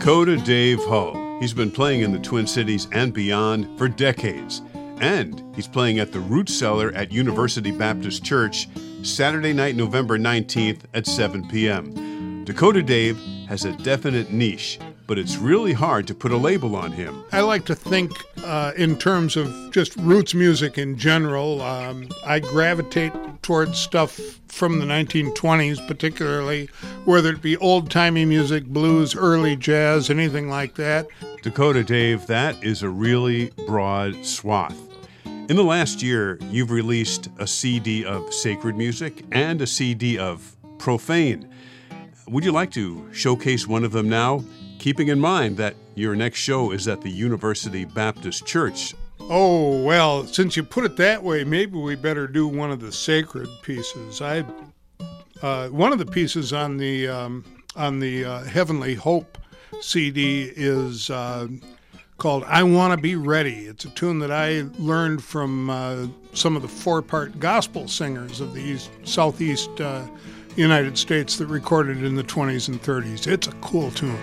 Dakota Dave Hull. He's been playing in the Twin Cities and beyond for decades. And he's playing at the Root Cellar at University Baptist Church Saturday night, November 19th at 7 p.m. Dakota Dave has a definite niche, but it's really hard to put a label on him. I like to think in terms of just roots music in general. I gravitate towards stuff from the 1920s, particularly, whether it be old-timey music, blues, early jazz, anything like that. Dakota Dave, that is a really broad swath. In the last year, you've released a CD of sacred music and a CD of profane. Would you like to showcase one of them now, keeping in mind that your next show is at the University Baptist Church? Oh, well, since you put it that way, maybe we better do one of the sacred pieces. One of the pieces on the Heavenly Hope CD is called I Want to Be Ready. It's a tune that I learned from some of the four-part gospel singers of the Southeast United States that recorded in the 20s and 30s. It's a cool tune.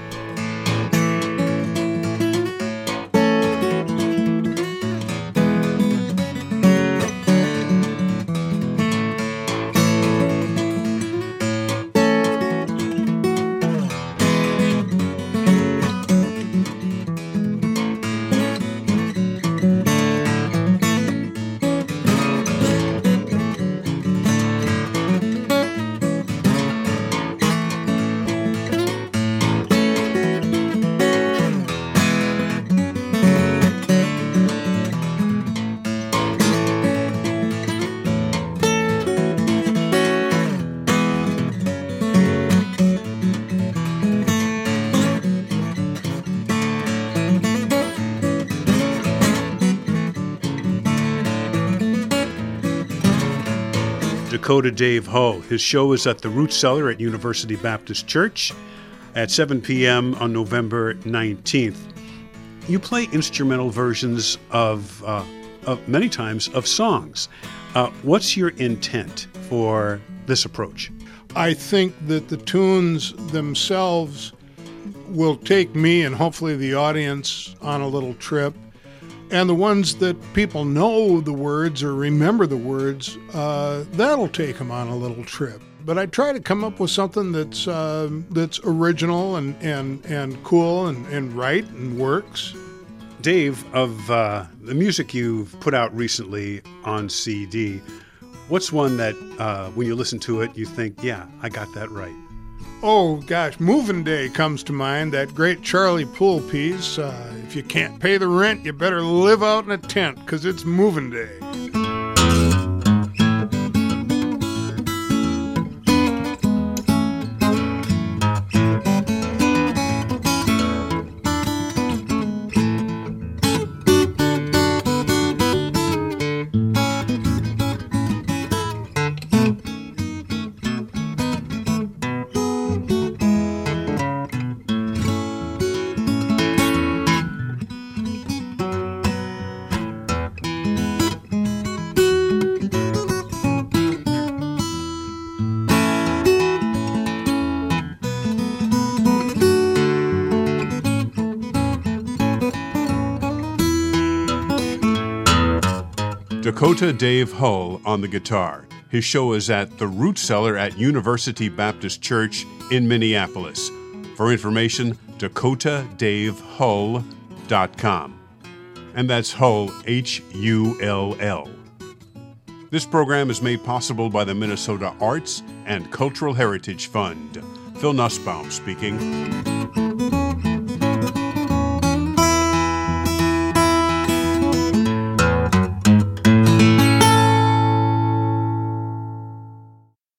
Dakota Dave Hull. His show is at the Root Cellar at University Baptist Church at 7 p.m. on November 19th. You play instrumental versions of many times of songs. What's your intent for this approach? I think that the tunes themselves will take me and hopefully the audience on a little trip. And the ones that people know the words or remember the words, that'll take them on a little trip. But I try to come up with something that's original and cool and right and works. Dave, of the music you've put out recently on CD, what's one that when you listen to it, you think, yeah, I got that right? Oh, gosh, Moving Day comes to mind, that great Charlie Poole piece. If you can't pay the rent, you better live out in a tent, 'cause it's moving day. Dakota Dave Hull on the guitar. His show is at the Root Cellar at University Baptist Church in Minneapolis. For information, DakotaDaveHull.com. And that's Hull, H-U-L-L. This program is made possible by the Minnesota Arts and Cultural Heritage Fund. Phil Nussbaum speaking.